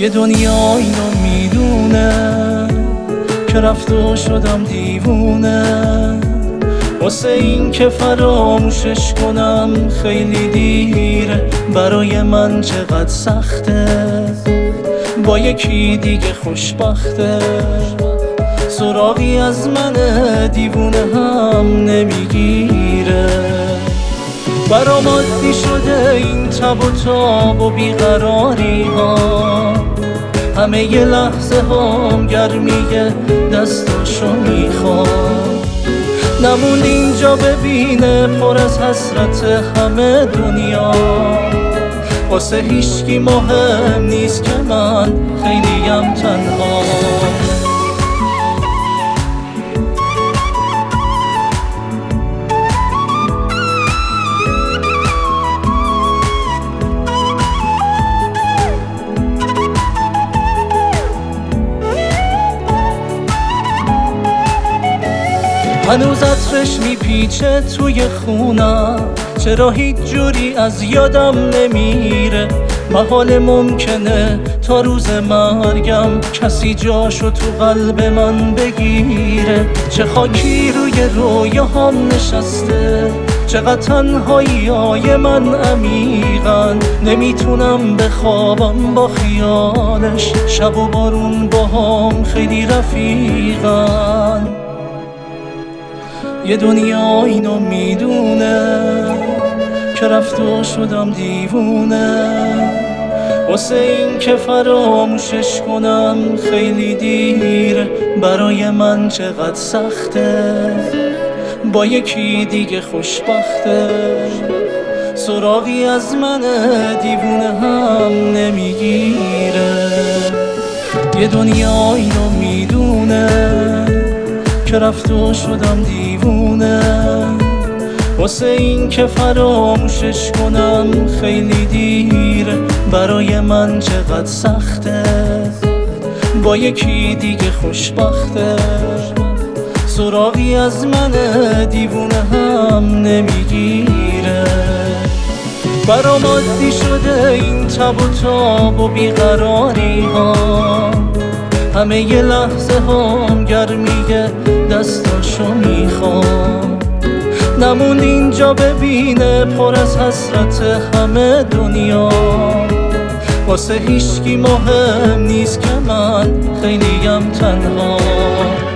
یه دنیا اینو میدونه که رفت و شدم دیوونه، واسه این که فراموشش کنم خیلی دیره. برای من چقدر سخته با یکی دیگه خوشبخته، سراغی از من دیوونه هم نمیگیره. برام عادی شده این تب و تاب و بیقراری ها، همه ی لحظه هم گرمیه دستاشو میخوام. نموند اینجا ببینه پر از حسرت همه دنیا، واسه هیچکی مهم نیست که من خیلیم تنها. هنوز عطرش میپیچه توی خونم، چرا هیچ جوری از یادم نمیره. محال ممکنه تا روز مرگم کسی جاشو تو قلب من بگیره. چه خاکی روی رویاهام نشسته، چقدر تنهایی‌های من عمیقن. نمیتونم بخوابم با خیالش، شب و بارون باهام خیلی رفیقن. یه دنیا اینو میدونه که رفت و شدم دیوونه، واسه این که فراموشش کنم خیلی دیره. برای من چقدر سخته با یکی دیگه خوشبخته، سراغی از من دیوونه هم نمیگیره. یه دنیا اینو میدونه که رفت و شدم دیوونه، واسه این که فراموشش کنم خیلی دیره. برای من چقدر سخته با یکی دیگه خوشبخته، سراغی از من دیوونه هم نمیگیره. برام عادی شده این تب و تاب و بیقراری ها، همه ی لحظه هم گرمیه دستاشو میخوام. نموند اینجا ببینه پر از حسرت همه دنیا، واسه هیچکی مهم نیست که من خیلیم تنها.